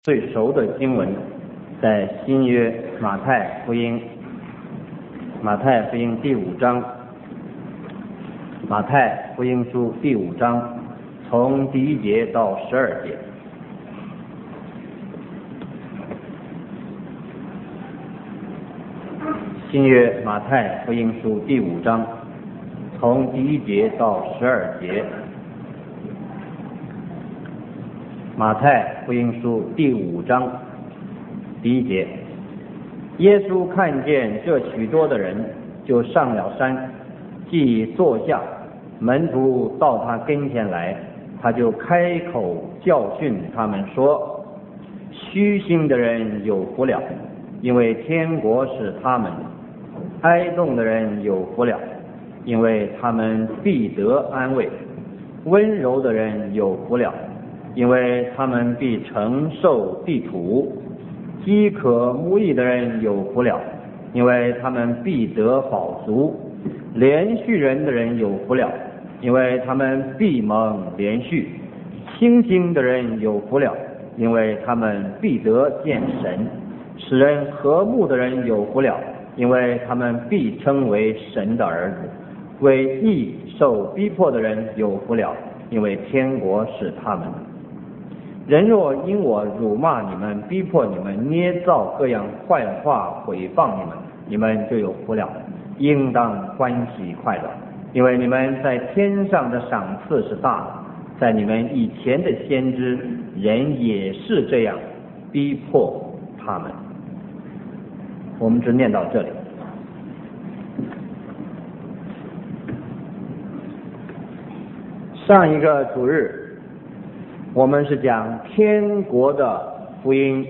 最熟的经文在新约马太福音第5章，马太福音书第5章从第1节到12节。新约马太福音书第5章从第1节到12节。马太福音书第5章第1节，耶稣看见这许多的人，就上了山，既坐下，门徒到他跟前来，他就开口教训他们说：虚心的人有福了，因为天国是他们；哀痛的人有福了，因为他们必得安慰；温柔的人有福了，因为他们必承受地土；饥渴慕义的人有福了，因为他们必得饱足；连续人的人有福了，因为他们必蒙连续；清心的人有福了，因为他们必得见神；使人和睦的人有福了，因为他们必称为神的儿子；为义受逼迫的人有福了，因为天国是他们的。人若因我辱骂你们，逼迫你们，捏造各样坏话毁谤你们，你们就有福了，应当欢喜快乐，因为你们在天上的赏赐是大的。在你们以前的先知人也是这样逼迫他们。我们只念到这里。上一个主日我们是讲天国的福音，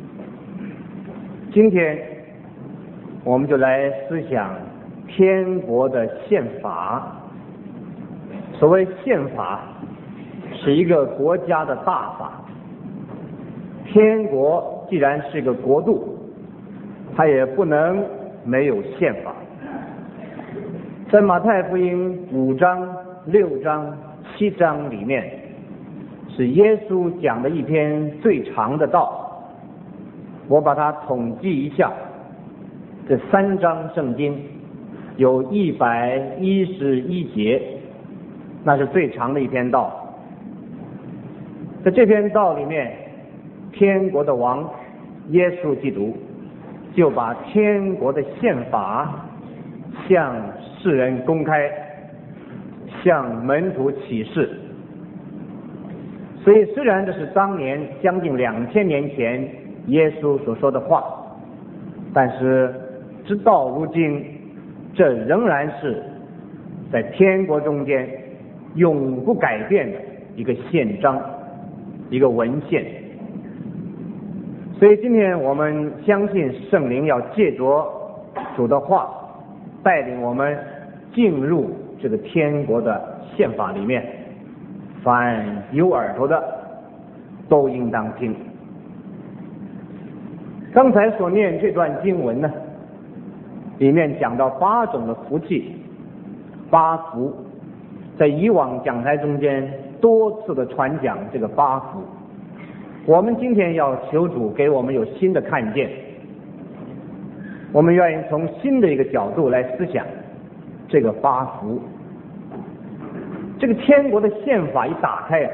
今天我们就来思想天国的宪法。所谓宪法，是一个国家的大法。天国既然是个国度，它也不能没有宪法。在马太福音5章、6章、7章里面，是耶稣讲的一篇最长的道。我把它统计一下，这3章圣经有111节，那是最长的一篇道。在这篇道里面，天国的王耶稣基督就把天国的宪法向世人公开，向门徒启示。所以虽然这是当年将近2000年前耶稣所说的话，但是直到如今，这仍然是在天国中间永不改变的一个宪章，一个文献。所以今天我们相信圣灵要借着主的话带领我们进入这个天国的宪法里面，凡有耳朵的都应当听。刚才所念这段经文呢，里面讲到8种的福气，8福，在以往讲台中间多次的传讲这个8福。我们今天要求主给我们有新的看见，我们愿意从新的一个角度来思想这个8福。这个天国的宪法一打开，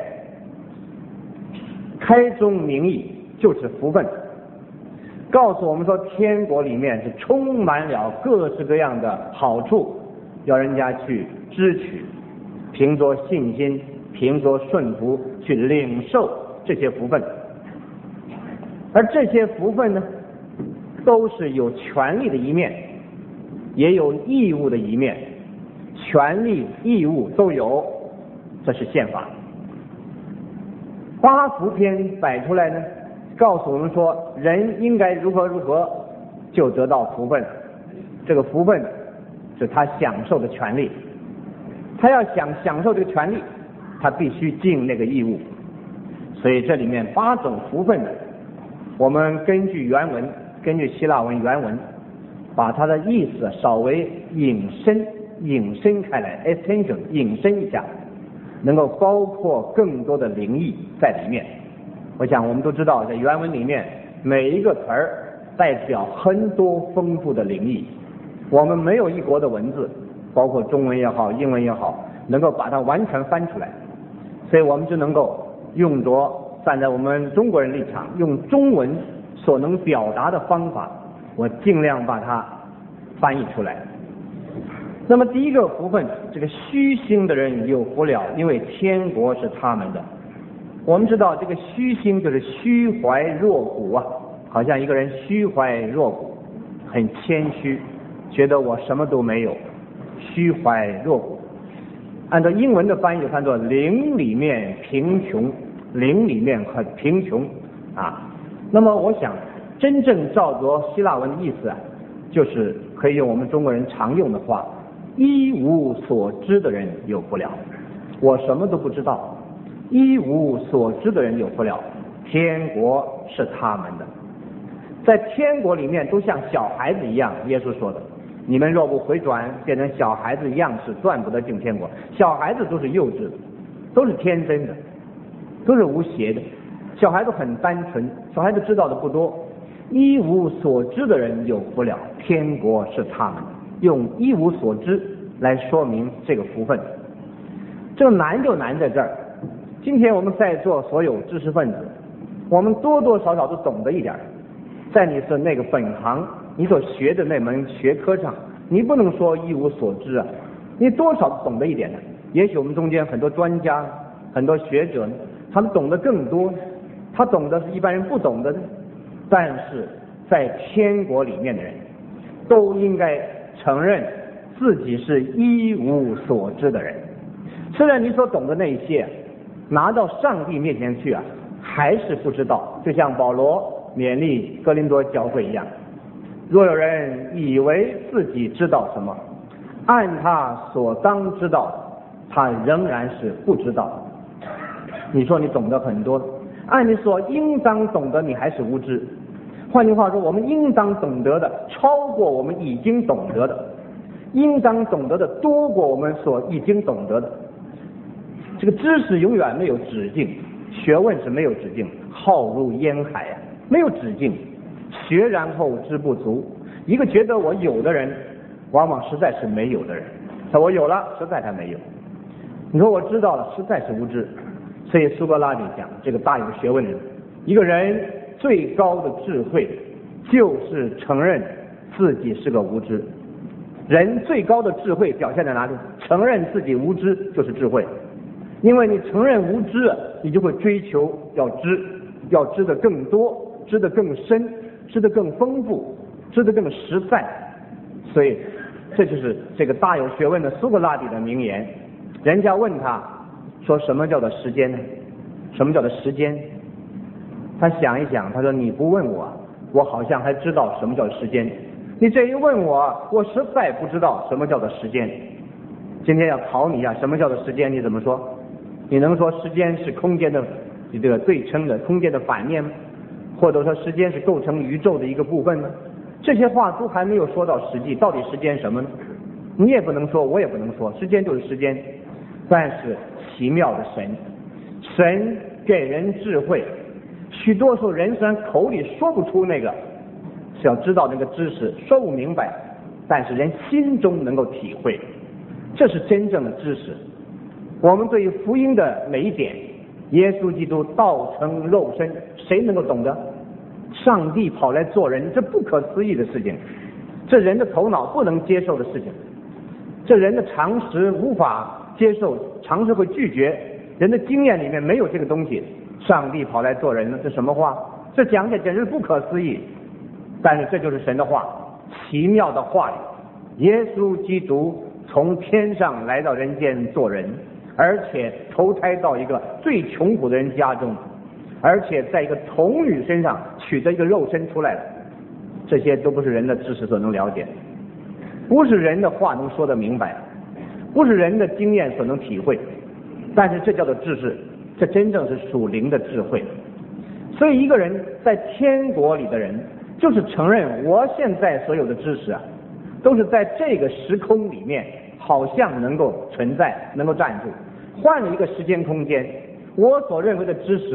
开宗明义就是福分，告诉我们说天国里面是充满了各式各样的好处，要人家去支取，凭着信心，凭着顺服去领受这些福分。而这些福分呢，都是有权利的一面，也有义务的一面，权利义务都有，这是宪法。8福篇摆出来呢，告诉我们说人应该如何如何就得到福分。这个福分是他享受的权利，他要享受这个权利，他必须尽那个义务。所以这里面8种福分呢，我们根据原文，根据希腊文原文，把它的意思稍微引申开来 extension 引申一下，能够包括更多的灵意在里面。 我想我们都知道，在原文里面每一个词儿代表很多丰富的灵异，我们没有一国的文字，包括中文也好英文也好，能够把它完全翻出来，所以我们只能够用着站在我们中国人立场，用中文所能表达的方法，我尽量把它翻译出来。那么第一个福分，这个虚心的人有福了，因为天国是他们的。我们知道这个虚心就是虚怀若谷啊，好像一个人虚怀若谷，很谦虚，觉得我什么都没有，虚怀若谷。按照英文的翻译就看作灵里面贫穷，灵里面很贫穷啊。那么我想真正照着希腊文的意思啊，就是可以用我们中国人常用的话，一无所知的人有福了。我什么都不知道，一无所知的人有福了，天国是他们的。在天国里面都像小孩子一样，耶稣说的，你们若不回转变成小孩子一样，是断不得进天国。小孩子都是幼稚的，都是天真的，都是无邪的，小孩子很单纯，小孩子知道的不多。一无所知的人有福了，天国是他们的。用一无所知来说明这个福分，这个难就难在这儿。今天我们在座所有知识分子，我们多多少少都懂得一点，在你是那个本行，你所学的那门学科上，你不能说一无所知啊，你多少懂得一点的。也许我们中间很多专家、很多学者，他们懂得更多，他懂得是一般人不懂得的。但是在天国里面的人，都应该承认自己是一无所知的人。虽然你所懂的那一些拿到上帝面前去啊，还是不知道。就像保罗勉励哥林多教会一样，若有人以为自己知道什么，按他所当知道，他仍然是不知道。你说你懂得很多，按你所应当懂得，你还是无知。换句话说，我们应当懂得的超过我们已经懂得的，应当懂得的多过我们所已经懂得的。这个知识永远没有止境，学问是没有止境，浩如烟海啊，没有止境。学然后知不足，一个觉得我有的人，往往实在是没有的人。他我有了，实在他没有。你说我知道了，实在是无知。所以苏格拉底讲，这个大有学问的人，一个人最高的智慧就是承认自己是个无知。人最高的智慧表现在哪里？承认自己无知就是智慧。因为你承认无知，你就会追求要知得更多，知得更深，知得更丰富，知得更实在。所以这就是这个大有学问的苏格拉底的名言。人家问他说，什么叫做时间呢？什么叫做时间？他想一想，他说，你不问我，我好像还知道什么叫时间。你这一问我，我实在不知道什么叫做时间。今天要考你啊，什么叫做时间？你怎么说？你能说时间是空间的这个对称的空间的反面吗？或者说时间是构成宇宙的一个部分吗？这些话都还没有说到实际，到底时间什么呢？你也不能说，我也不能说，时间就是时间。但是奇妙的神给人智慧，许多时候人虽然口里说不出那个，是要知道那个知识，说不明白，但是人心中能够体会，这是真正的知识。我们对于福音的每一点，耶稣基督道成肉身，谁能够懂得？上帝跑来做人，这不可思议的事情，这人的头脑不能接受的事情，这人的常识无法接受，常识会拒绝，人的经验里面没有这个东西。上帝跑来做人了，这什么话？这讲起来简直不可思议。但是这就是神的话，奇妙的话语。耶稣基督从天上来到人间做人，而且投胎到一个最穷苦的人家中，而且在一个童女身上取得一个肉身出来了。这些都不是人的知识所能了解，不是人的话能说得明白，不是人的经验所能体会。但是这叫做知识，这真正是属灵的智慧。所以一个人在天国里的人，就是承认我现在所有的知识啊，都是在这个时空里面好像能够存在，能够站住。换了一个时间空间，我所认为的知识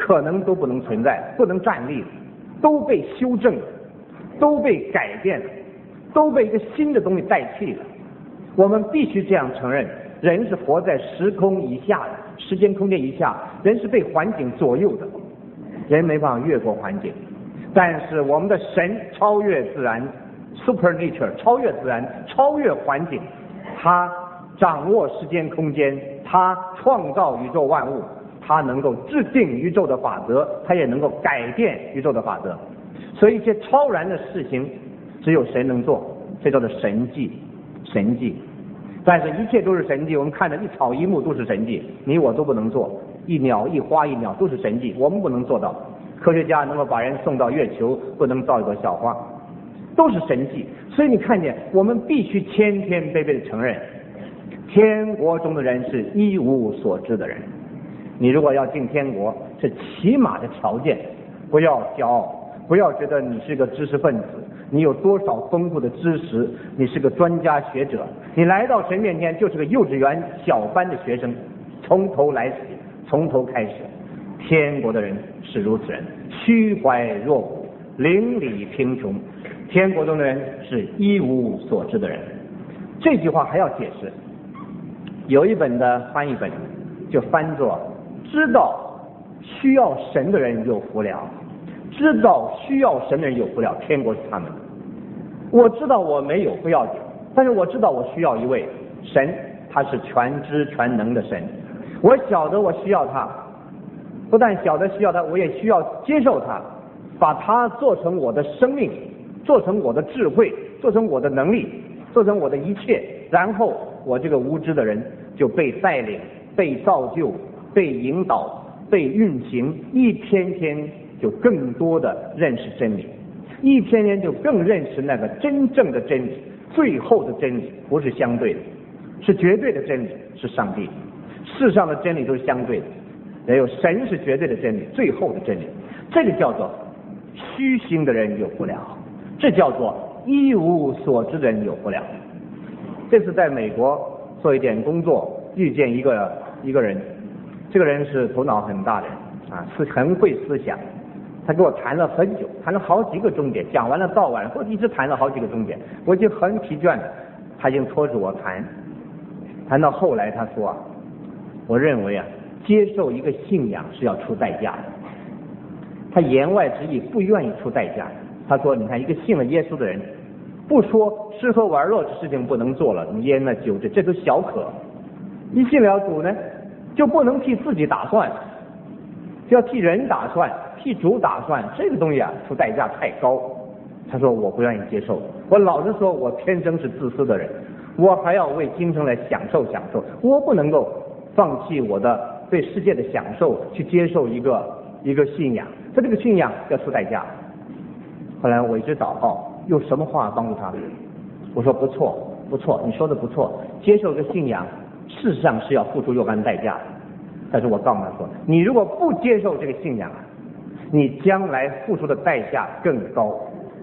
可能都不能存在，不能站立，都被修正了，都被改变了，都被一个新的东西代替了。我们必须这样承认，人是活在时空以下的，时间空间以下，人是被环境左右的，人没办法越过环境。但是我们的神超越自然 ，supernature 超越自然，超越环境，他掌握时间空间，他创造宇宙万物，他能够制定宇宙的法则，他也能够改变宇宙的法则。所以一些超然的事情只有神能做，这叫做神迹，神迹。但是一切都是神迹，我们看的一草一木都是神迹，你我都不能做，一鸟一花一鸟都是神迹，我们不能做到。科学家能够把人送到月球，不能造一朵小花，都是神迹。所以你看见，我们必须谦谦卑卑的承认，天国中的人是一无所知的人。你如果要进天国，是起码的条件，不要骄傲，不要觉得你是个知识分子，你有多少丰富的知识，你是个专家学者，你来到神面前就是个幼稚园小班的学生，从头来起，从头开始。天国的人是如此人，虚怀若谷，邻里贫穷。天国中的人是一无所知的人。这句话还要解释，有一本的翻译本就翻作知道需要神的人有福了，知道需要神的人有福了，天国是他们的。我知道我没有不要紧，但是我知道我需要一位神，他是全知全能的神。我晓得我需要他，不但晓得需要他，我也需要接受他，把他做成我的生命，做成我的智慧，做成我的能力，做成我的一切，然后我这个无知的人就被带领，被造就，被引导，被运行，一天天就更多的认识真理，一天天就更认识那个真正的真理，最后的真理不是相对的，是绝对的真理，是上帝。世上的真理都是相对的，也有神是绝对的真理，最后的真理。这个叫做虚心的人有福了，这叫做一无所知的人有福了。这次在美国做一点工作，遇见一个人，这个人是头脑很大的人啊，很会思想。他跟我谈了很久，谈了好几个钟点，讲完了到晚上一直谈了好几个钟点，我已经很疲倦了。他已经拖着我谈到后来他说啊，我认为啊，接受一个信仰是要出代价的。他言外之意不愿意出代价。他说你看，一个信了耶稣的人，不说吃喝玩乐的事情不能做了，烟啊酒这都小可，一信了主呢，就不能替自己打算，就要替人打算，替主打算，这个东西啊出代价太高。他说我不愿意接受，我老实说，我天生是自私的人，我还要为今生来享受，我不能够放弃我的对世界的享受，去接受一个信仰，他这个信仰要出代价。后来我一直祷告，用什么话帮助他？我说不错，你说的不错，接受一个信仰事实上是要付出若干代价的。但是我告诉他说，你如果不接受这个信仰，你将来付出的代价更高。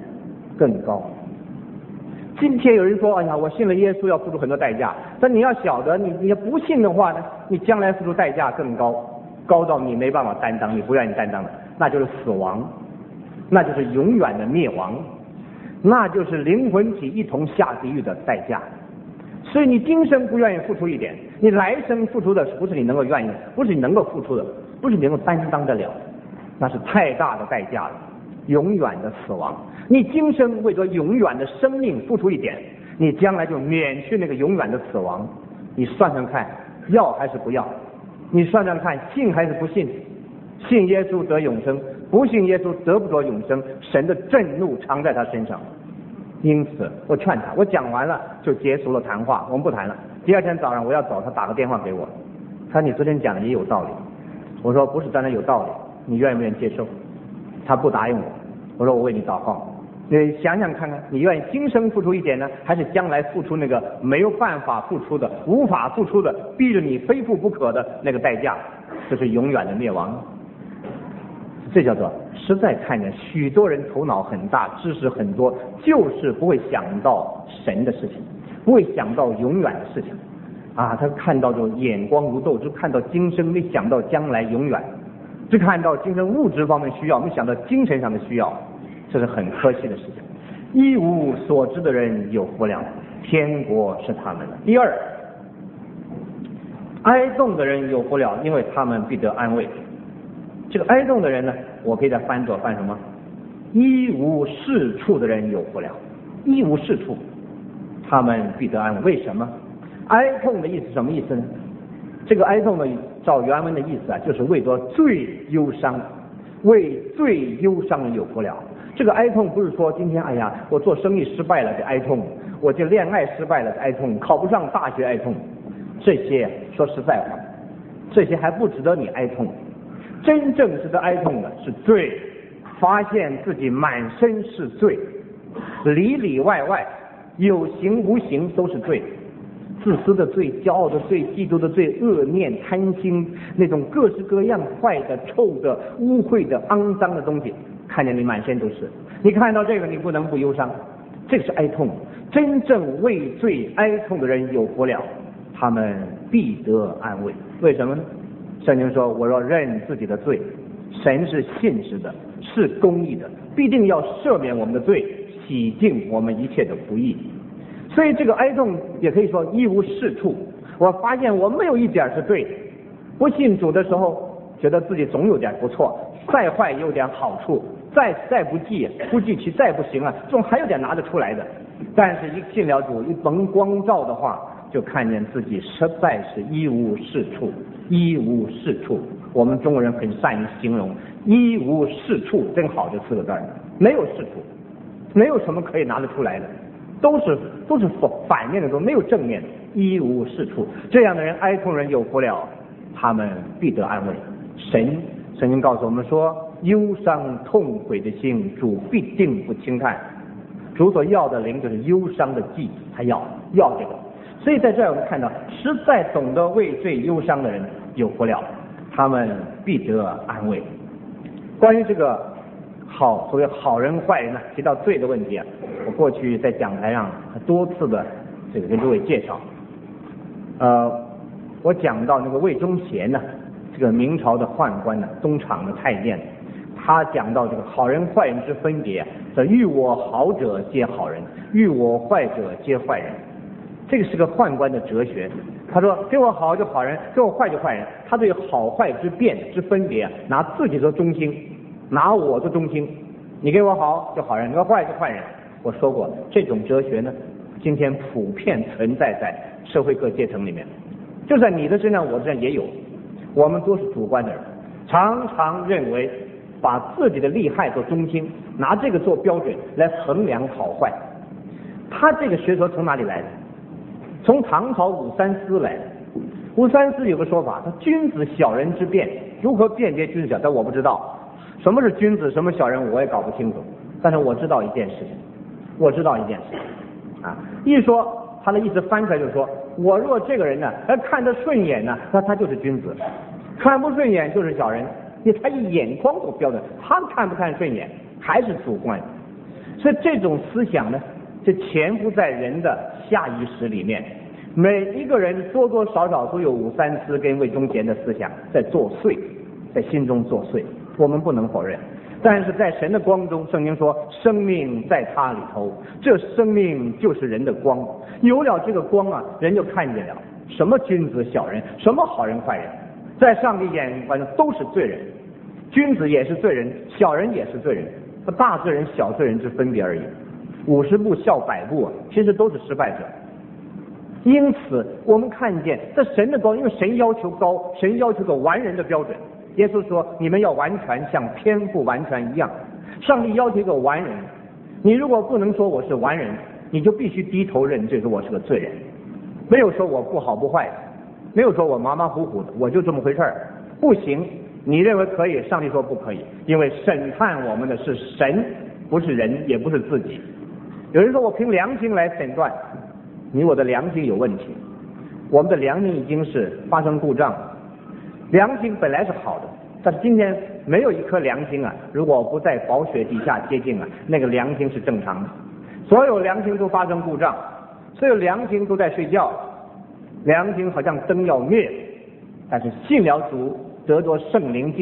今天有人说，哎呀，我信了耶稣要付出很多代价，但你要晓得，你不信的话呢，你将来付出代价更高，高到你没办法担当，你不愿意担当的，那就是死亡，那就是永远的灭亡，那就是灵魂体一同下地狱的代价。所以你今生不愿意付出一点，你来生付出的不是你能够愿意，不是你能够付出的，不是你能够担当得了，那是太大的代价了，永远的死亡。你今生为着永远的生命付出一点，你将来就免去那个永远的死亡。你算算看，要还是不要？你算算看，信还是不信？信耶稣得永生，不信耶稣得不着永生，神的震怒常在他身上。因此我劝他，我讲完了就结束了谈话，我们不谈了。第二天早上我要走，他打个电话给我，他说你昨天讲的也有道理。我说不是单单有道理，你愿不愿意接受？他不答应我。我说我为你祷告，你想想看看，你愿意今生付出一点呢，还是将来付出那个没有办法付出的、无法付出的、逼着你非付不可的那个代价，就是永远的灭亡。这叫做实在看见许多人头脑很大，知识很多，就是不会想到神的事情，不会想到永远的事情啊！他看到这种眼光如豆，就看到今生，没想到将来永远。 只看到精神物质方面需要，没想到精神上的需要，这是很可惜的事情。一无所知的人有福了，天国是他们的。第二，哀恸的人有福了，因为他们必得安慰。这个哀恸的人呢，我可以再翻什么？一无是处的人有福了，一无是处，他们必得安慰。为什么？哀痛的意思什么意思呢？这个哀痛的照原文的意思啊，就是为着最忧伤，为最忧伤人有福了。这个哀痛不是说今天哎呀我做生意失败了的哀痛，我这恋爱失败了的哀痛，考不上大学哀痛，这些说实在话，这些还不值得你哀痛。真正值得哀痛的是罪，发现自己满身是罪，里里外外有形无形都是罪，自私的罪、骄傲的罪、嫉妒的罪、恶念、贪心，那种各式各样坏的、臭的、污秽的、肮脏的东西，看见你满身都是。你看到这个，你不能不忧伤，这个是哀痛。真正为罪哀痛的人有福了，他们必得安慰。为什么呢？圣经说，我若认自己的罪，神是信实的，是公义的，必定要赦免我们的罪，洗净我们一切的不义。所以这个哀痛也可以说一无是处。我发现我没有一点是对，不信主的时候觉得自己总有点不错，再坏也有点好处，再不济其再不行啊，总还有点拿得出来的。但是一信了主，一蒙光照的话，就看见自己实在是一无是处，一无是处。我们中国人很善于形容一无是处，真好这四个字，没有是处，没有什么可以拿得出来的，都是反面的，都没有正面的，一无是处。这样的人哀痛人有福了，他们必得安慰。圣经告诉我们说，忧伤痛悔的心主必定不轻看，主所要的灵就是忧伤的祭，他要这个。所以在这儿我们看到，实在懂得为罪忧伤的人有福了，他们必得安慰。关于这个所谓好人坏人呢，提到罪的问题啊，我过去在讲台上多次的这个跟诸位介绍。我讲到那个魏忠贤呢，这个明朝的宦官呢，东厂的太监，他讲到这个好人坏人之分别，说欲我好者皆好人，欲我坏者皆坏人。这个是个宦官的哲学。他说给我好就好人，给我坏就坏人。他对好坏之辨之分别，拿自己做中心，拿我做中心。你给我好就好人，你给我坏就坏人。我说过，这种哲学呢，今天普遍存在在社会各阶层里面，就在你的身上我身上也有。我们都是主观的人，常常认为把自己的利害做中心，拿这个做标准来衡量好坏。他这个学说从哪里来的？从唐朝武三思来的。武三思有个说法，他君子小人之辨，如何辨别君子小？但我不知道什么是君子，什么小人，我也搞不清楚。但是我知道一件事情，一说他的意思翻出来就是说，我若这个人呢，看得顺眼呢，那他就是君子；看不顺眼就是小人。他以眼光做标准，他看不看顺眼还是主观。所以这种思想呢，就潜伏在人的下意识里面。每一个人多多少少都有武三思跟魏忠贤的思想在作祟，在心中作祟，我们不能否认。但是在神的光中，圣经说生命在他里头，这生命就是人的光。有了这个光啊，人就看见了什么君子小人，什么好人坏人。在上帝眼光中都是罪人，君子也是罪人，小人也是罪人，大罪人小罪人之分别而已。50步笑100步，其实都是失败者。因此我们看见这神的光，因为神要求高，神要求个完人的标准。耶稣说你们要完全像天父完全一样。上帝要求一个完人，你如果不能说我是完人，你就必须低头认罪，说我是个罪人。没有说我不好不坏，没有说我马马虎虎的，我就这么回事儿，不行。你认为可以，上帝说不可以，因为审判我们的是神，不是人，也不是自己。有人说我凭良心来审断，你我的良心有问题。我们的良心已经是发生故障了。良心本来是好的，但是今天没有一颗良心啊，如果不在宝血底下接近啊，那个良心是正常的。所有良心都发生故障，所有良心都在睡觉，良心好像灯要灭，但是信了主，得着圣灵进来了，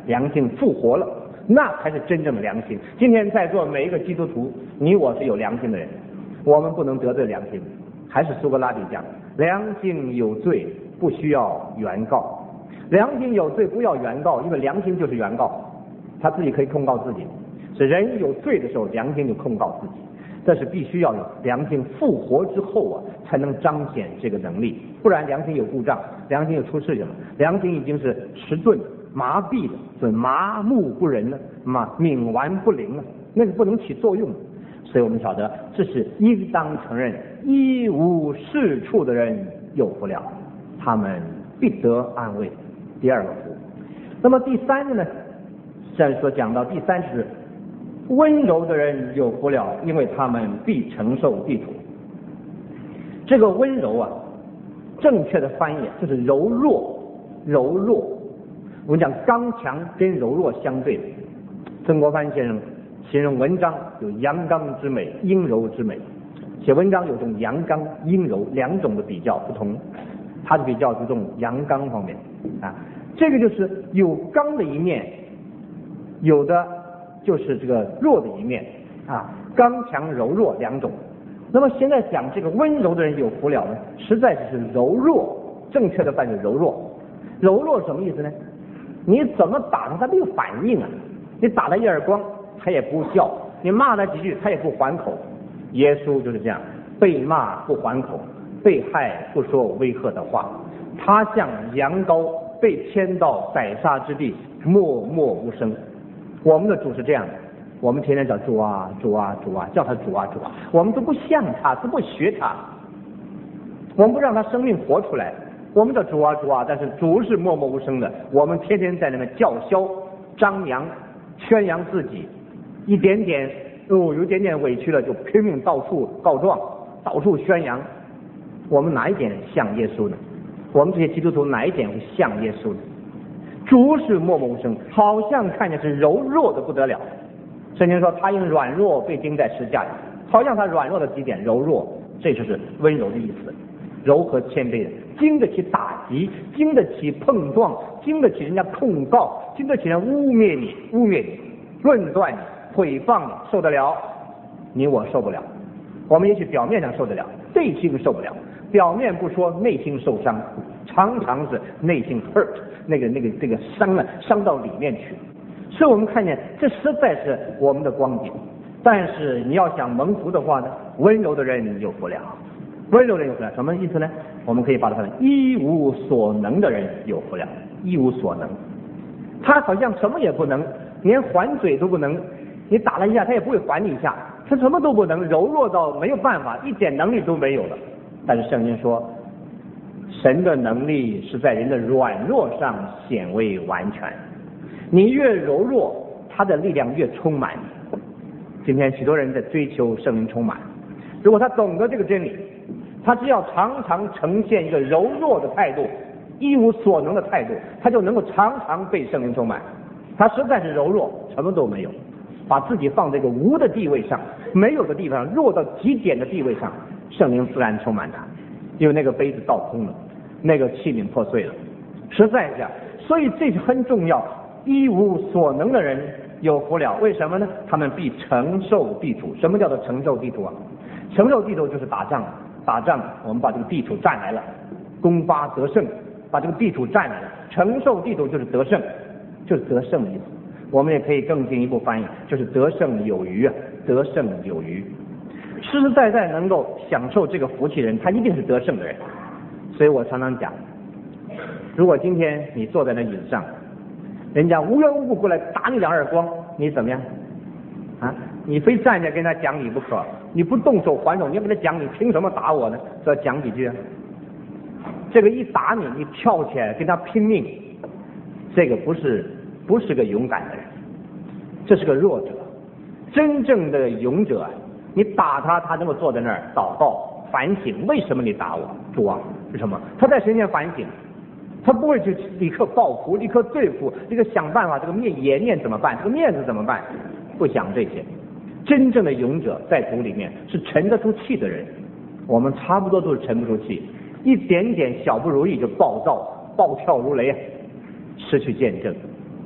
良心复活了，那才是真正的良心。今天在座每一个基督徒，你我是有良心的人，我们不能得罪良心。还是苏格拉底讲，良心有罪不需要原告，良心有罪不要原告，因为良心就是原告，他自己可以控告自己。是人有罪的时候，良心就控告自己，这是必须要有良心复活之后啊，才能彰显这个能力，不然良心有故障，良心又出事情了，良心已经是迟钝麻痹了，所以麻木不仁了，冥顽不灵了，那个不能起作用。所以我们晓得，这是应当承认，一无是处的人有福了，他们必得安慰。第二个福。那么第三个呢？这所讲到第三是温柔的人有福了，因为他们必承受地土。这个温柔啊，正确的翻译就是柔弱，柔弱。我们讲刚强跟柔弱相对，曾国藩先生形容文章有阳刚之美，阴柔之美。写文章有种阳刚阴柔两种的比较不同，他的比较注重阳刚方面啊，这个就是有刚的一面，有的就是这个弱的一面啊，刚强柔弱两种。那么现在讲这个温柔的人有福了呢，实在是柔弱，正确的翻译柔弱。柔弱什么意思呢？你怎么打他，他没有反应啊！你打他一耳光，他也不叫；你骂他几句，他也不还口。耶稣就是这样，被骂不还口，被害不说威吓的话。他像羊羔被牵到宰杀之地，默默无声。我们的主是这样的，我们天天叫主啊主啊主啊，叫他主啊主啊，我们都不像他，都不学他，我们不让他生命活出来。我们叫主啊主啊，但是主是默默无声的，我们天天在那边叫嚣张扬宣扬自己，一点点有一点点委屈了就拼命到处告状，到处宣扬。我们哪一点像耶稣呢？我们这些基督徒哪一点会像耶稣呢？主是默默无声，好像看见是柔弱的不得了。圣经说他因软弱被钉在十字架上，好像他软弱的极点柔弱，这就是温柔的意思。柔和谦卑的，经得起打击，经得起碰撞，经得起人家控告，经得起人污蔑你，论断你，诽谤你，受得了。你我受不了，我们也许表面上受得了，内心受不了。表面不说，内心受伤，常常是内心 hurt， 这个伤了，伤到里面去。所以我们看见这实在是我们的光景。但是你要想蒙福的话呢，温柔的人有福了。温柔的人有福了，什么意思呢？我们可以把它看成一无所能的人有福了。一无所能，他好像什么也不能，连还嘴都不能，你打了一下他也不会还你一下，他什么都不能，柔弱到没有办法，一点能力都没有了。但是圣经说，神的能力是在人的软弱上显为完全，你越柔弱，他的力量越充满。今天许多人在追求圣灵充满，如果他懂得这个真理，他只要常常呈现一个柔弱的态度，一无所能的态度，他就能够常常被圣灵充满。他实在是柔弱，什么都没有，把自己放在一个无的地位上，没有的地方，弱到极点的地位上，圣灵自然充满他，因为那个杯子倒空了，那个器皿破碎了，实在是这样。所以这是很重要，一无所能的人有福了。为什么呢？他们必承受地土。什么叫做承受地土啊？承受地土就是打仗，我们把这个地土占来了，攻发得胜，把这个地土占来了。承受地土就是得胜，就是得胜的意思。我们也可以更进一步翻译，就是得胜有余啊，得胜有余。实实在在能够享受这个福气的人，他一定是得胜的人。所以我常常讲，如果今天你坐在那椅子上，人家无缘无故过来打你两耳光，你怎么样啊？你非站着跟他讲理不可，你不动手还手，你要跟他讲你凭什么打我呢？这要讲几句啊？这个一打你，你跳起来跟他拼命，这个不是个勇敢的人，这是个弱者。真正的勇者，你打他，他能够坐在那儿祷告反省，为什么你打我？主啊，是什么？他在神前反省，他不会去立刻报复，立刻对付，立刻想办法这个颜面怎么办，这个面子怎么办，不想这些。真正的勇者在主里面是沉得出气的人，我们差不多都是沉不出气，一点点小不如意就暴躁暴跳如雷，失去见证，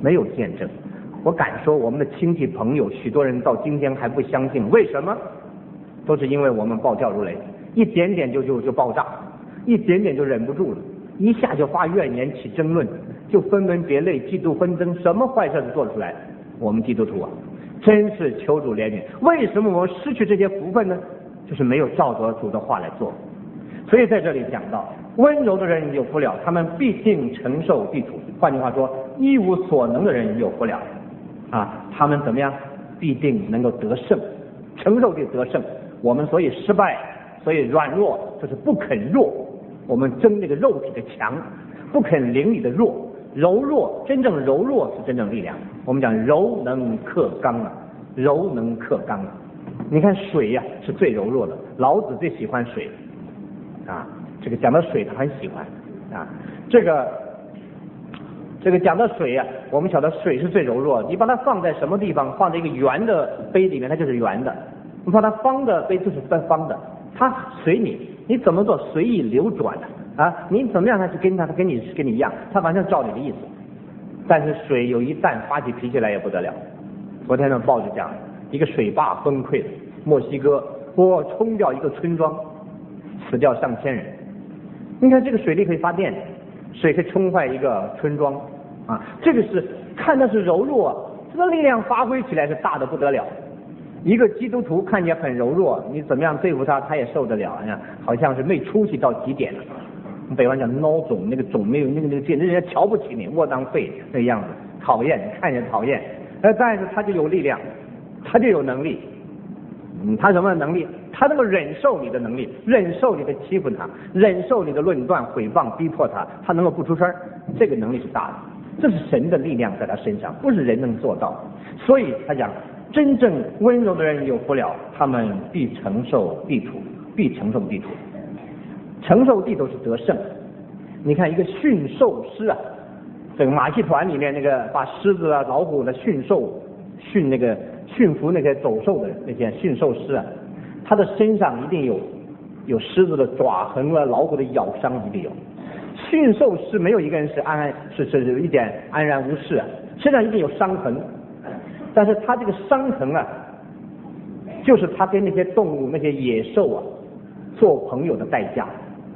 没有见证。我敢说，我们的亲戚朋友，许多人到今天还不相信，为什么？都是因为我们暴跳如雷，一点点就爆炸，一点点就忍不住了，一下就发怨言起争论，就分门别类，嫉妒纷争，什么坏事都做出来。我们基督徒啊，真是求主怜悯。为什么我们失去这些福分呢？就是没有照着主的话来做。所以在这里讲到，温柔的人有福了，他们必定承受地土。换句话说，一无所能的人有福了啊，他们怎么样？必定能够得胜，承受地得胜。我们所以失败，所以软弱，就是不肯弱。我们争这个肉体的强，不肯灵里的弱。柔弱，真正柔弱是真正力量。我们讲柔能克刚啊，柔能克刚啊。你看水呀，是最柔弱的，老子最喜欢水啊。这个讲到水，他很喜欢啊。这个讲到水呀，我们晓得水是最柔弱的。你把它放在什么地方？放在一个圆的杯里面，它就是圆的；你把它方的杯就是方的。它随你怎么做，随意流转的啊。你怎么样，它就跟它跟你一样，它完全照你的意思。但是水有一旦发起脾气来也不得了。昨天的报纸讲，一个水坝崩溃了，墨西哥冲掉一个村庄，死掉上千人。你看这个水力可以发电，水可以冲坏一个村庄啊，这个是看的是柔弱，这个力量发挥起来是大的不得了。一个基督徒看起来很柔弱，你怎么样对付他，他也受得了呀，好像是没出息到极点了。我们北方讲孬种，那个种没有那个简直人家瞧不起你，窝囊废那个样子，讨厌，看着讨厌。但是他就有力量，他就有能力。他什么能力？他能够忍受你的能力，忍受你的欺负他，忍受你的论断、诽谤、逼迫他，他能够不出声，这个能力是大的。这是神的力量在他身上，不是人能做到的。所以他讲，真正温柔的人有福了，他们必承受地土，必承受地土。承受地土是得胜。你看一个驯兽师啊，这个马戏团里面那个把狮子啊、老虎的驯服那些走兽的那些驯兽师啊，他的身上一定有狮子的爪痕啊，老虎的咬伤一定有。驯兽师没有一个人是一点安然无事啊，身上一定有伤痕。但是他这个伤痕啊，就是他跟那些动物、那些野兽啊做朋友的代价。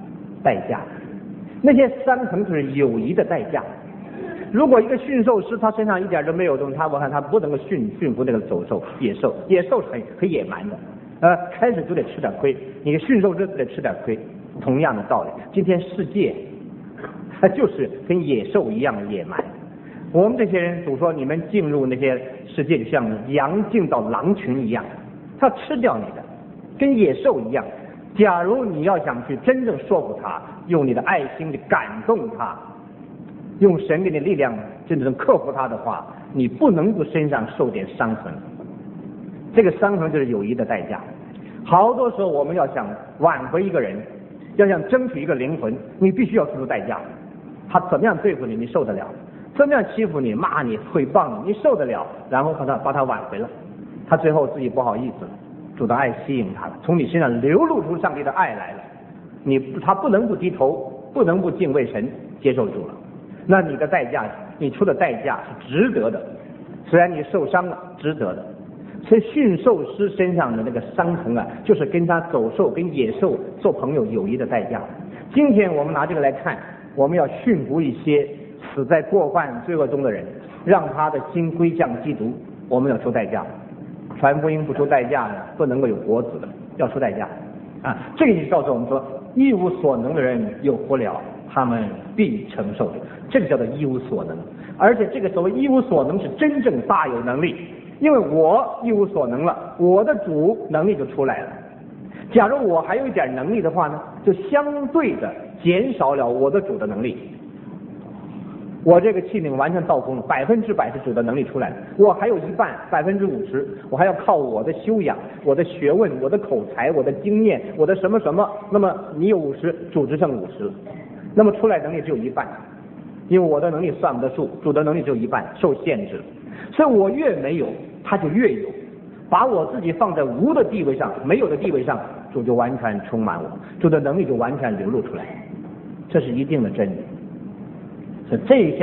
那些伤痕就是友谊的代价。如果一个驯兽师他身上一点都没有东西，我看他不能够驯服那个走兽、野兽是很野蛮的，开始就得吃点亏，你驯兽师得吃点亏。同样的道理，今天世界它就是跟野兽一样野蛮。我们这些人总说你们进入那些世界，就像羊进到狼群一样，它吃掉你的，跟野兽一样。假如你要想去真正说服他，用你的爱心去感动他，用神给你力量真正克服他的话，你不能够身上受点伤痕。这个伤痕就是友谊的代价。好多时候我们要想挽回一个人，要想争取一个灵魂，你必须要付出代价。他怎么样对付你，你受得了；怎么样欺负你、骂你、诽谤你，你受得了。然后把他挽回了，他最后自己不好意思了，主的爱吸引他了，从你身上流露出上帝的爱来了。他不能不低头，不能不敬畏神，接受主了。那你的代价，你出的代价是值得的，虽然你受伤了，值得的。所以驯兽师身上的那个伤痕啊，就是跟他走兽、跟野兽做朋友友谊的代价。今天我们拿这个来看，我们要驯服一些死在过犯罪恶中的人，让他的心归向基督，我们要出代价。传福音不出代价呢，不能够有果子的，要出代价啊！这个就告诉我们说，一无所能的人有福了，他们必承受的。这个叫做一无所能，而且这个所谓一无所能是真正大有能力，因为我一无所能了，我的主能力就出来了。假如我还有一点能力的话呢，就相对的减少了我的主的能力。我这个器皿完全到功了，100%是主的能力出来了，我还有一半50%，我还要靠我的修养、我的学问、我的口才、我的经验、我的什么什么。那么你有50%，主只剩50%了，那么出来能力只有一半，因为我的能力算不得数，主的能力只有一半，受限制了。所以我越没有，他就越有，把我自己放在无的地位上、没有的地位上，主就完全充满我，主的能力就完全流露出来，这是一定的真理。所以这一项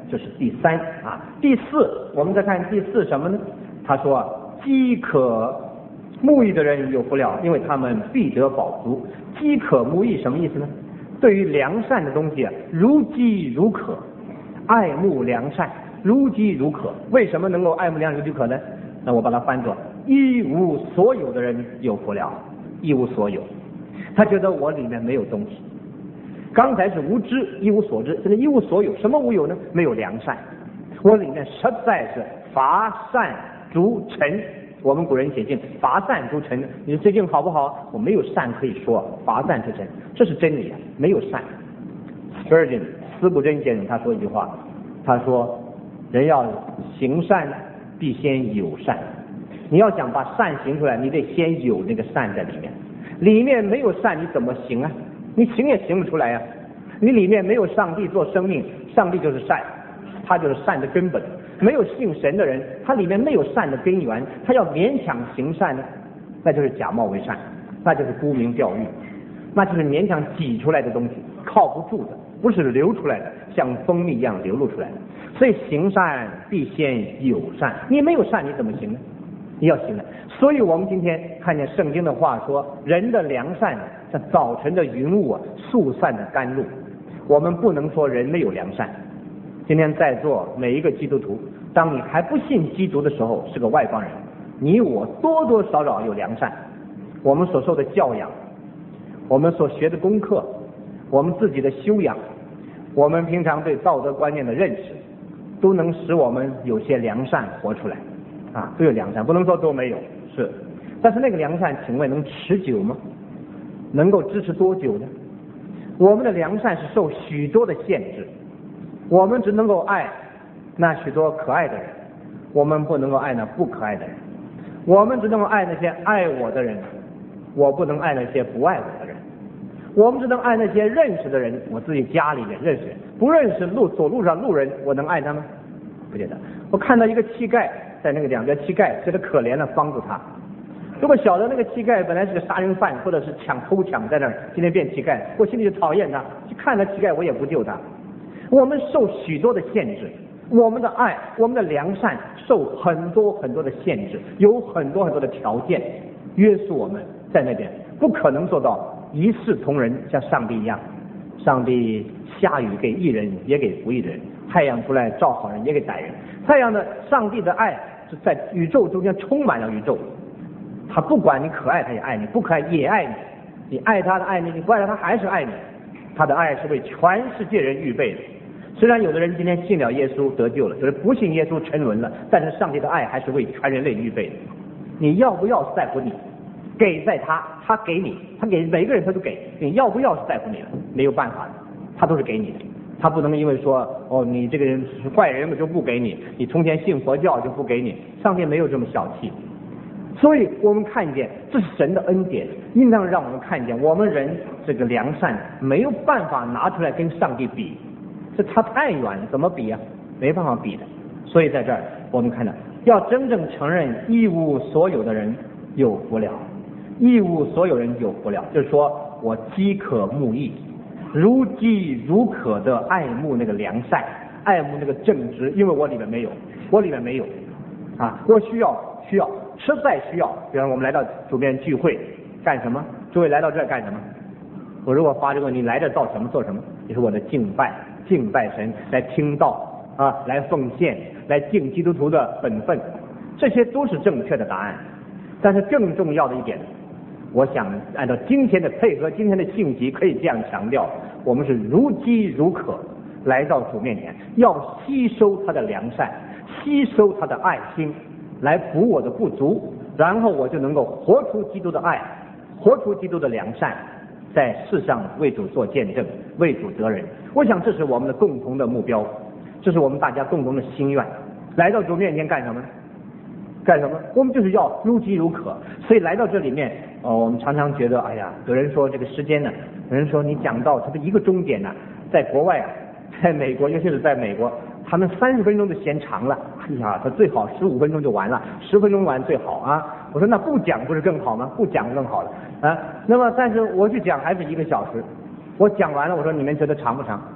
这是第三啊。第四，我们再看第四什么呢？他说饥渴慕义的人有福了，因为他们必得饱足。饥渴慕义什么意思呢？对于良善的东西啊，如饥如渴，爱慕良善，如饥如渴。为什么能够爱慕良善如饥如渴呢？那我把它翻作一无所有的人有福了。一无所有，他觉得我里面没有东西。刚才是无知，一无所知，这是一无所有。什么无有呢？没有良善，我里面实在是乏善足陈。我们古人写信，乏善足陈。你最近好不好？我没有善可以说，乏善足陈，这是真理啊，没有善。Spurgeon 司布真先生他说一句话，他说人要行善必先有善。你要想把善行出来，你得先有那个善在里面。里面没有善，你怎么行啊？你行也行不出来呀。你里面没有上帝做生命，上帝就是善，他就是善的根本。没有信神的人，他里面没有善的根源，他要勉强行善呢，那就是假冒为善，那就是沽名钓誉，那就是勉强挤出来的东西，靠不住的，不是流出来的，像蜂蜜一样流露出来的。所以行善必先有善，你没有善你怎么行呢？你要行的。所以我们今天看见圣经的话说，人的良善像早晨的云雾啊，速散的甘露。我们不能说人没有良善。今天在座每一个基督徒，当你还不信基督的时候，是个外邦人，你我多多少少有良善。我们所受的教养，我们所学的功课，我们自己的修养，我们平常对道德观念的认识，都能使我们有些良善活出来啊，都有良善，不能说都没有，是。但是那个良善，请问能持久吗？能够支持多久呢？我们的良善是受许多的限制，我们只能够爱那许多可爱的人，我们不能够爱那不可爱的人。我们只能够爱那些爱我的人，我不能爱那些不爱我的人。我们只能爱那些认识的人，我自己家里人认识人，不认识走路上路人，我能爱他吗？不觉得。我看到一个乞丐，在那个两边乞丐觉得可怜了，帮助他。如果晓得那个乞丐本来是个杀人犯，或者是偷抢在那儿，今天变乞丐，我心里就讨厌他，去看他乞丐我也不救他。我们受许多的限制，我们的爱，我们的良善受很多很多的限制，有很多很多的条件约束我们在那边，不可能做到一视同仁，像上帝一样。上帝下雨给义人也给不义人，太阳出来照好人也给歹人。太阳的上帝的爱是在宇宙中间充满了宇宙，他不管你可爱他也爱你，不可爱也爱你，你爱他的爱你，你不爱他他还是爱你。他的爱是为全世界人预备的。虽然有的人今天信了耶稣得救了，就是不信耶稣沉沦了，但是上帝的爱还是为全人类预备的。你要不要在乎你，给在他，他给你，他给每个人他都给，你要不要是在乎你了，没有办法的，他都是给你的。他不能因为说哦你这个人是坏人我就不给你，你从前信佛教就不给你，上帝没有这么小气。所以我们看见这是神的恩典，应当让我们看见我们人这个良善没有办法拿出来跟上帝比，这差太远了，怎么比啊？没办法比的。所以在这儿我们看到，要真正承认一无所有的人有福了，一无所有人有福了，就是说我饥渴慕义，如饥如渴的爱慕那个良善，爱慕那个正直，因为我里面没有，我里面没有啊，我需要实在需要。比方我们来到主边聚会干什么？诸位来到这儿干什么？我如果发这个问题，来这做什么做什么？也是我的敬拜神，来听道啊，来奉献，来尽基督徒的本分，这些都是正确的答案。但是更重要的一点，我想按照今天的配合今天的信息，可以这样强调，我们是如饥如渴来到主面前，要吸收他的良善，吸收他的爱心，来补我的不足，然后我就能够活出基督的爱，活出基督的良善，在世上为主做见证，为主得人。我想这是我们的共同的目标，这是我们大家共同的心愿。来到主面前干什么呢？干什么？我们就是要如饥如渴。所以来到这里面我们常常觉得哎呀，有人说这个时间呢，有人说你讲到它的一个钟点呢，在国外啊，在美国，尤其是在美国，他们30分钟就嫌长了。哎呀，他最好15分钟就完了，10分钟完最好啊。我说那不讲不是更好吗？不讲更好了啊。那么但是我去讲还是1个小时，我讲完了，我说你们觉得长不长？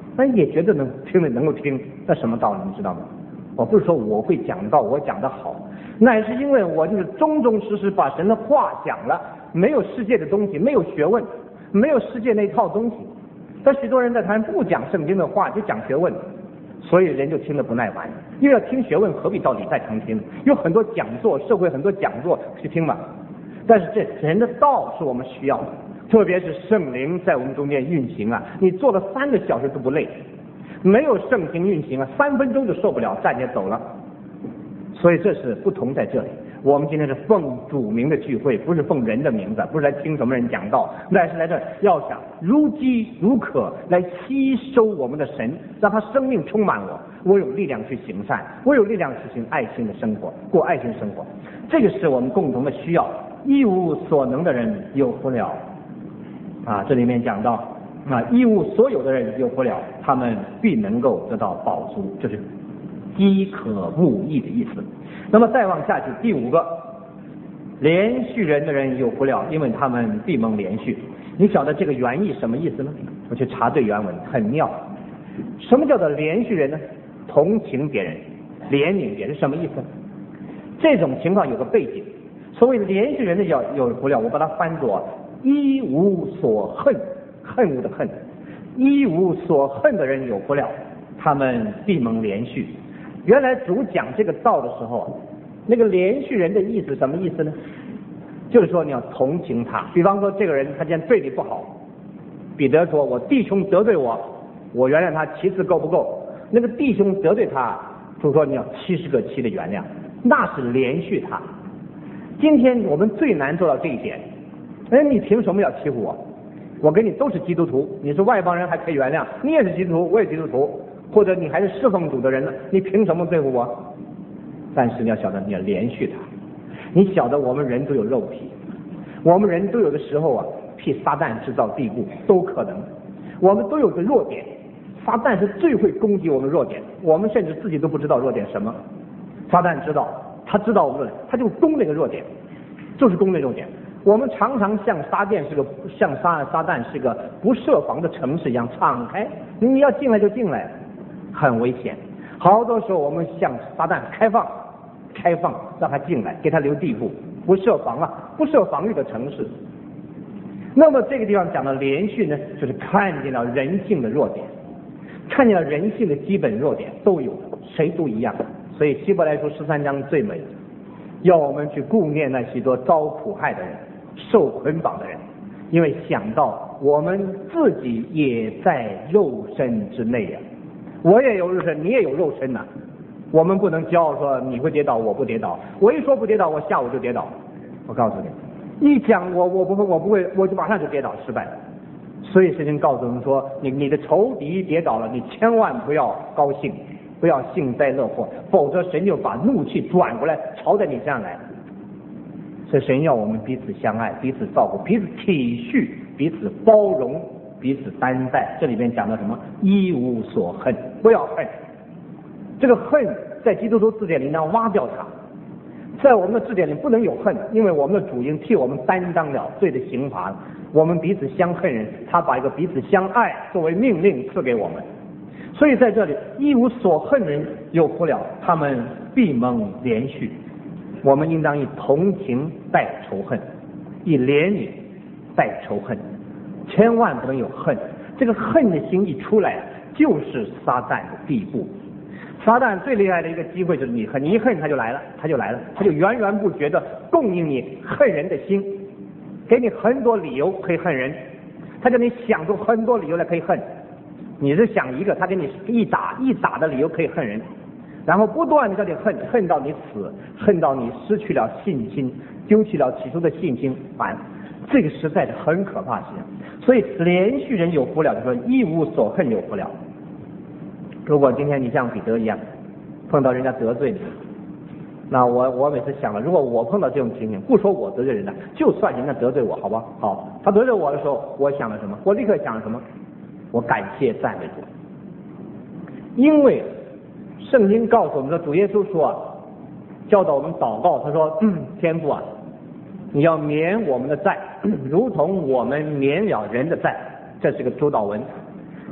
那也觉得听了能够听，那什么道理你知道吗？我不是说我会讲道，我讲得好，乃是因为我就是忠忠实实把神的话讲了，没有世界的东西，没有学问，没有世界那套东西。但许多人在台上不讲圣经的话，就讲学问，所以人就听得不耐烦。因为要听学问，何必到礼拜堂听？有很多讲座，社会很多讲座去听嘛。但是这神的道是我们需要的，特别是圣灵在我们中间运行啊，你坐了3个小时都不累。没有圣经运行啊，3分钟就受不了，站起来走了。所以这是不同在这里。我们今天是奉主名的聚会，不是奉人的名字，不是来听什么人讲道，乃是来这要想如饥如渴来吸收我们的神，让他生命充满我，我有力量去行善，我有力量去行爱心的生活，过爱心生活。这个是我们共同的需要。一无所能的人有福了啊！这里面讲到啊，一无所有的人有福了，他们必能够得到饱足，就是饥渴慕义的意思。那么再往下去，第5个，连续人的人有福了，因为他们必蒙连续。你晓得这个原意什么意思呢？我去查对原文，很妙。什么叫做连续人呢？同情别人，怜悯别人，什么意思？这种情况有个背景。所谓连续人的有福了，我把它翻作一无所恨，恨恶的恨，一无所恨的人有福了，他们必蒙连续。原来主讲这个道的时候，那个连续人的意思什么意思呢？就是说你要同情他。比方说这个人他今天对你不好，彼得说我弟兄得罪我，我原谅他7次够不够？那个弟兄得罪他，主说你要70个7的原谅，那是连续他。今天我们最难做到这一点。你凭什么要欺负我？我跟你都是基督徒，你是外邦人还可以原谅，你也是基督徒，我也基督徒，或者你还是侍奉主的人呢，你凭什么对付我？但是你要晓得，你要连续他。你晓得我们人都有肉体，我们人都有的时候啊，替撒旦制造地步都可能。我们都有个弱点，撒旦是最会攻击我们弱点，我们甚至自己都不知道弱点什么。撒旦知道，他知道我们弱点，他就攻那个弱点，就是攻那个弱点。我们常常像撒旦是个不设防的城市一样敞开，你要进来就进来，很危险。好多时候我们向撒旦开放，让他进来，给他留地步，不设防御的城市。那么这个地方讲的连续呢，就是看见了人性的弱点，看见了人性的基本弱点都有，谁都一样。所以希伯来书13章最美，要我们去顾念那许多遭苦害的人，受捆绑的人，因为想到我们自己也在肉身之内啊，我也有肉身，你也有肉身呐。我们不能骄傲说你会跌倒，我不跌倒。我一说不跌倒，我下午就跌倒。我告诉你，一讲我不会，我就马上就跌倒失败了。所以圣经告诉我们说，你的仇敌跌倒了，你千万不要高兴，不要幸灾乐祸，否则神就把怒气转过来朝在你身上来。所以神要我们彼此相爱，彼此照顾，彼此体恤，彼此包容，彼此担待。这里边讲到什么？一无所恨，不要恨。这个恨在基督徒字典里呢挖掉它，在我们的字典里不能有恨，因为我们的主已经替我们担当了罪的刑罚。我们彼此相恨人，他把一个彼此相爱作为命令赐给我们。所以在这里，一无所恨人有福了，他们必蒙连续。我们应当以同情代仇恨，以怜悯代仇恨，千万不能有恨。这个恨的心一出来，就是撒旦的地步。撒旦最厉害的一个机会就是你恨，你一恨他就来了，他就源源不绝的供应你恨人的心，给你很多理由可以恨人，他叫你想出很多理由来可以恨。你是想一个，他给你一打的理由可以恨人，然后不断的叫你恨到你死，恨到你失去了信心，丢弃了起初的信心，这个实在是很可怕的事情。所以连续人有福了，就说一无所恨有福了。如果今天你像彼得一样碰到人家得罪你，那我每次想了，如果我碰到这种情形，不说我得罪人了，就算人家得罪我，好吧，好，他得罪我的时候，我想了什么？我立刻想了什么？我感谢赞美主，因为圣经告诉我们说，主耶稣说教导我们祷告，他说天父啊，你要免我们的债，如同我们免了人的债，这是个主祷文。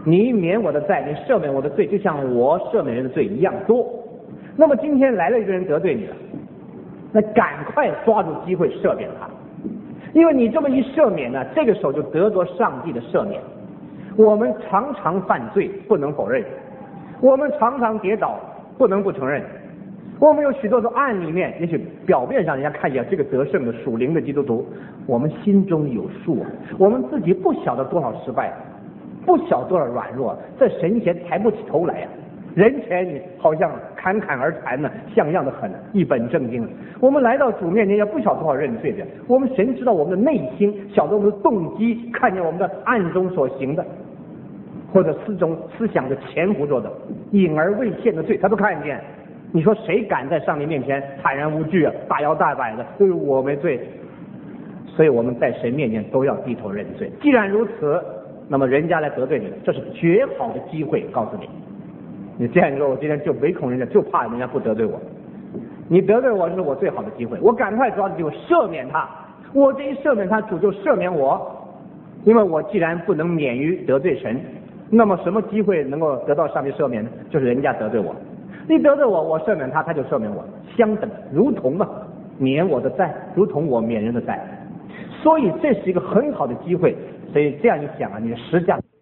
你免我的债，你赦免我的罪，就像我赦免人的罪一样多。那么今天来了一个人得罪你了，那赶快抓住机会赦免他，因为你这么一赦免呢，这个时候就得着上帝的赦免。我们常常犯罪，不能否认；我们常常跌倒，不能不承认。我们有许多的暗里面，也许表面上人家看见这个得胜的属灵的基督徒，我们心中有数啊。我们自己不晓得多少失败，不晓得多少软弱，在神前抬不起头来啊。人前你好像侃侃而谈呢，像样的很，一本正经。我们来到主面前也不晓得多少认罪的。我们神知道我们的内心，晓得我们的动机，看见我们的暗中所行的，或者思想的潜伏着的隐而未现的罪，他都看见。你说谁敢在上帝面前坦然无惧啊，大摇大摆的对我没罪？所以我们在神面前都要低头认罪。既然如此，那么人家来得罪你，这是绝好的机会。告诉你，你这样说，我今天就唯恐人家，就怕人家不得罪我。你得罪我，这是我最好的机会，我赶快抓住机会赦免他。我这一赦免他，主就赦免我，因为我既然不能免于得罪神，那么什么机会能够得到上帝赦免呢？就是人家得罪我。你得罪我，我赦免他，他就赦免我，相等，如同嘛，免我的债，如同我免人的债。所以这是一个很好的机会。所以这样一想啊，你的实价。